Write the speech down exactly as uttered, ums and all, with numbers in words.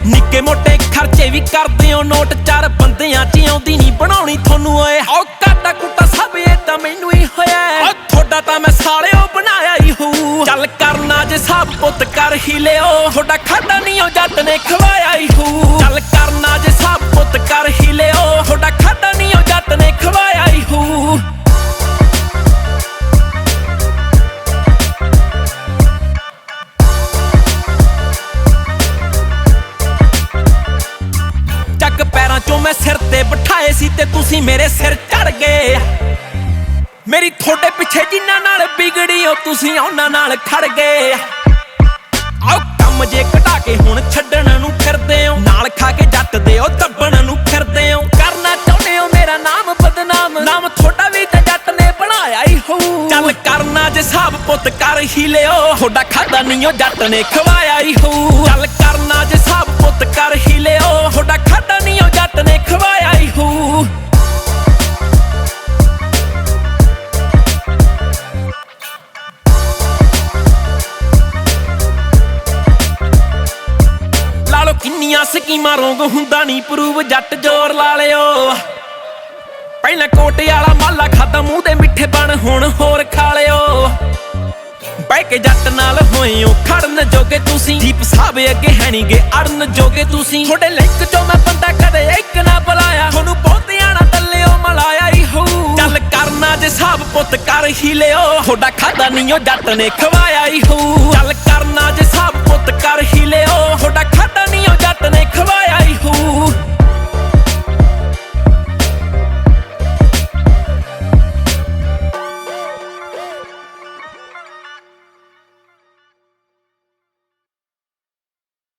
ਨਿੱਕੇ ਮੋਟੇ ਖਰਚੇ ਵੀ ਕਰਦੇ ਹੋ ਨੋਟ ਚਾਰ ਬੰਦਿਆਂ ਚ ਆਉਂਦੀ ਨਹੀਂ ਬਣਾਉਣੀ ਤੁਹਾਨੂੰ ਓਏ ਓ ਕਾਟਾ ਕੁੱਟਾ ਸਭ ਇਹ ਤਾਂ ਮੈਨੂੰ ਹੀ ਹੋਇਆ ਥੋੜਾ ਤਾਂ ਮੈਂ ਸਾਲਿਓ ਬਣਾਇਆ ਹੀ ਹੂ ਚੱਲ ਕਰਨਾ ਜੇ ਸਭ ਪੁੱਤ ਕਰ ਹੀ ਲਿਓ ਥੋੜਾ ਖਾਦਾ ਨਹੀਂ ਓ ਜੱਟ ਨੇ ਖਵਾਇਆ ਹੀ ਹੂ ਚੱਲ ਕਰਨਾ ਜੇ ਸਭ ਪੁੱਤ ਕਰ ਹੀ ਲਿਓ ਥੋੜਾ ਖਾਦਾ ਨਹੀਂ ਓ ਜੱਟ ਨੇ ਖਵਾਇਆ ਹੀ ਹੂ ਚੱਕ ਪੈਰਾਂ ਚੋਂ ਮੈਂ ਸਿਰ ਤੇ ਬਿਠਾਏ ਸੀ ਤੇ ਤੁਸੀਂ ਮੇਰੇ ਸਿਰ ਚੜ ਗਏ ਮੇਰੀ ਥੋੜੇ ਪਿੱਛੇ ਜਿੰਨਾਂ ਨਾਲ ਵਿਗੜੀ ਓ ਤੁਸੀਂ ਉਹਨਾਂ ਨਾਲ ਖੜ ਗਏ ਆਓ ਕੰਮ ਜੇ ਘਟਾ ਕੇ ਹੁਣ ਛੱਡਣ ਨੂੰ ਫਿਰਦੇ ਹੋ ਨਾਲ ਖਾ ਕੇ ਜੱਟ ਦੇ ਓ ਦੱਬਣ ਨੂੰ ਫਿਰਦੇ ਹੋ ਕਰਨਾ ਚਾਹੁੰਦੇ ਹੋ ਮੇਰਾ ਨਾਮ ਬਦਨਾਮ ਨਾਮ ਥੋੜਾ ਵੀ ਤੇ ਜੱਟ ਨੇ ਬਣਾਇਆ ਹੀ ਹੋਊ ਚੱਲ ਕਰਨਾ ਜੇ ਸਭ ਪੁੱਤ ਕਰ ਹੀ ਲਿਓ ਥੋੜਾ ਖਾਦਾ ਨਹੀਂ ਓ ਜੱਟ ਨੇ ਖਵਾਇਆ ਹੀ ਹੋਊ ਚੱਲ ਕਰਨਾ ਜੇ ਸਭ ਪੁੱਤ ਕਰ ਹੀ ਲਿਓ ਥੋੜਾ ਖਾਦਾ ਨਹੀਂ ਓ ਜੱਟ ਨੇ ਖਵਾਇਆ ਹੀ ਹੋਊ ਲਾਲੋ ਕਿੰਨੀਆਂ ਸਕੀਮਾਂ ਰੋਂਗ ਹੁੰਦਾ ਨਹੀਂ ਪ੍ਰੂਵ ਜੱਟ ਜ਼ੋਰ ਲਾ ਲਿਓ ਪਹਿਲਾਂ ਕੋਟੇ ਵਾਲਾ ਮਾਲਾ ਖਾਦਾ ਮੂੰਹ ਦੇ ਮਿੱਠੇ ਬਣ ਹੁਣ ਹੋਰ ਖਾ ਲਿਓ ਬਹਿ ਕੇ ਜੱਟ ਨਾਲ ਹੋਏ ਹੋ ਖੜਨ ਜੋਗੇ ਤੁਸੀਂ ਦੀਪ ਸਾਹਿਬ ਅੱਗੇ ਹੈਣੀਗੇ ਅੜਨ ਜੋਗੇ ਤੁਸੀਂ ਤੁਹਾਡੇ ਲਿੰਕ ਚੋਂ ਮੈਂ ਬੰਦਾ ਕਦੇ ਇੱਕ ਨਾ ਬੁਲਾਇਆ ਤੁਹਾਨੂੰ ਬਹੁਤਿਆਂ ਨਾ ਦੱਲਿਓ ਮਲਾਇਆ ਹੀ ਹੋਊ ਚੱਲ ਕਰਨਾ ਜੇ ਸਭ ਪੁੱਤ ਕਰ ਹੀ ਲਿਓ ਤੁਹਾਡਾ ਖਾਦਾ ਨਹੀਂ ਓ ਜੱਟ ਨੇ ਖਵਾਇਆ ਹੀ ਹੋਊ ਚੱਲ ਕਰਨਾ ਜੇ ਸਭ ਪੁੱਤ ਕਰ ਹੀ ਲਿਓ ਤੁਹਾਡਾ